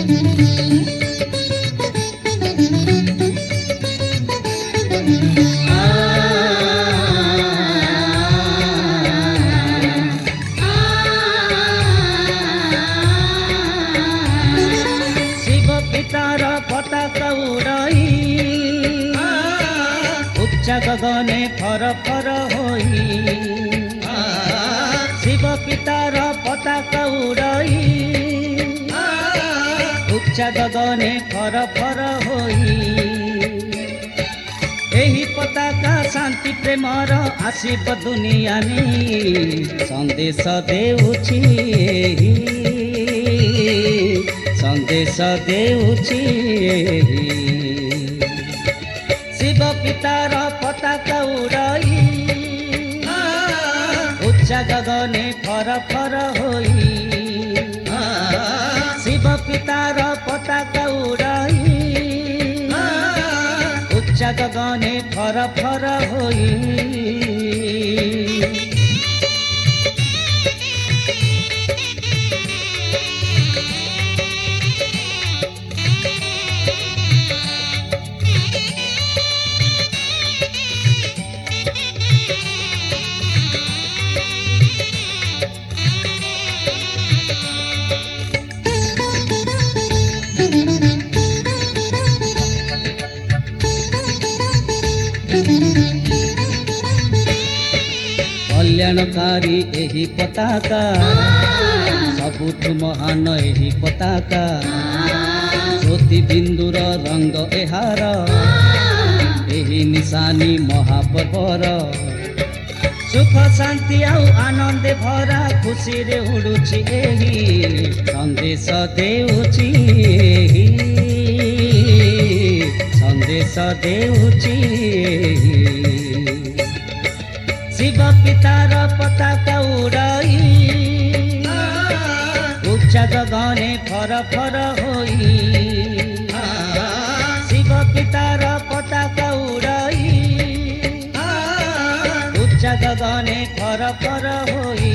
पताका उड़ाई उच्च गगने फर फर होई शिव पितार पताका उड़ाई उच्च गगने फर फर होई एही पताका शांति प्रेमर आसीब दुनिया में संदेश देउछि संदेश देउछि शिव पितार पताका उड़ाई उच्च गगने फर फर होई शिव पितार पताका उड़ाई उच्च गगने फर फर होई कल्याणकारी एही पताका सबुठु महान एही पताका ज्योति बिंदुर रंग एहार एही निशानी महापर्वर सुख शांति आउ आनंद भरा खुशी रे उड़ुछि एही संदेश देउछि संदेश देउछि शिव पितार पताका उड़ाई उच्च गगने फर फर होई शिव पितार पताका उड़ाई उच्च गगने फर फर होई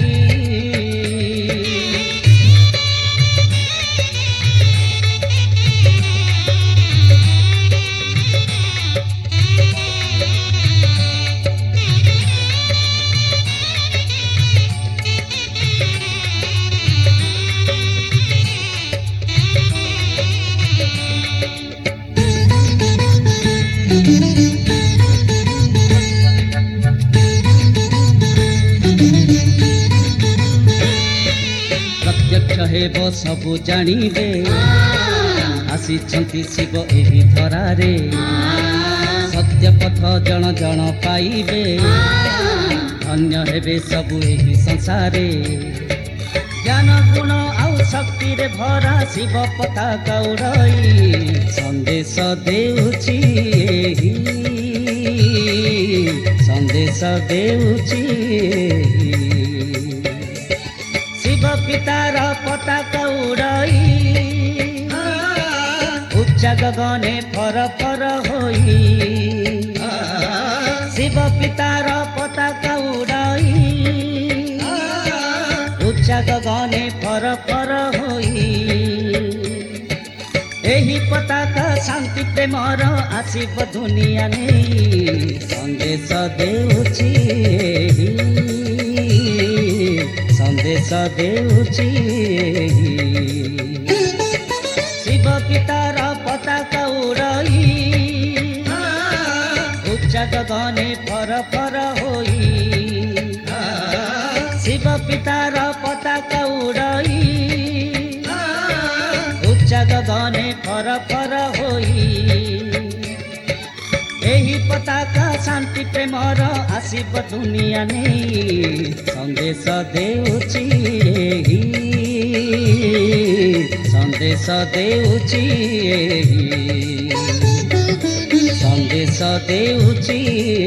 प्रत्यक्ष हेब सबु जानिबे आसीछन्ति शिव एही धरारे सत्य पथ जन जन पाइबे धन्य हेबे सबु एही संसारे ज्ञान गुण आउ शक्ति रे भरा शिव पताका उड़ाई संदेश देउछि संदेश देउछि शिव पितार पताका उड़ाई उच्च गगने फर फर होई शिव पितार पताका उड़ाई उच्च गगने फर फर होई एही पताका शांति प्रेमर आसीब दुनिया में संदेश देउछि संदेश देउछि शिव पितार पताका उड़ाई उच्च गगने फर फर होई शिव पितार पताका उड़ाई उच्च गगने फर फर होई एही पताका शांति प्रेमर आसीब दुनिया में संदेश देउछि संदेश देउछि संदेश देउछि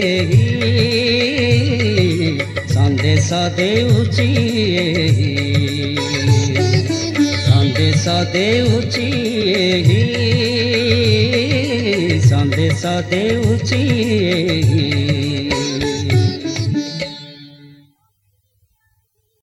संदेश देउछि संदेश देउछि संदेश देउछि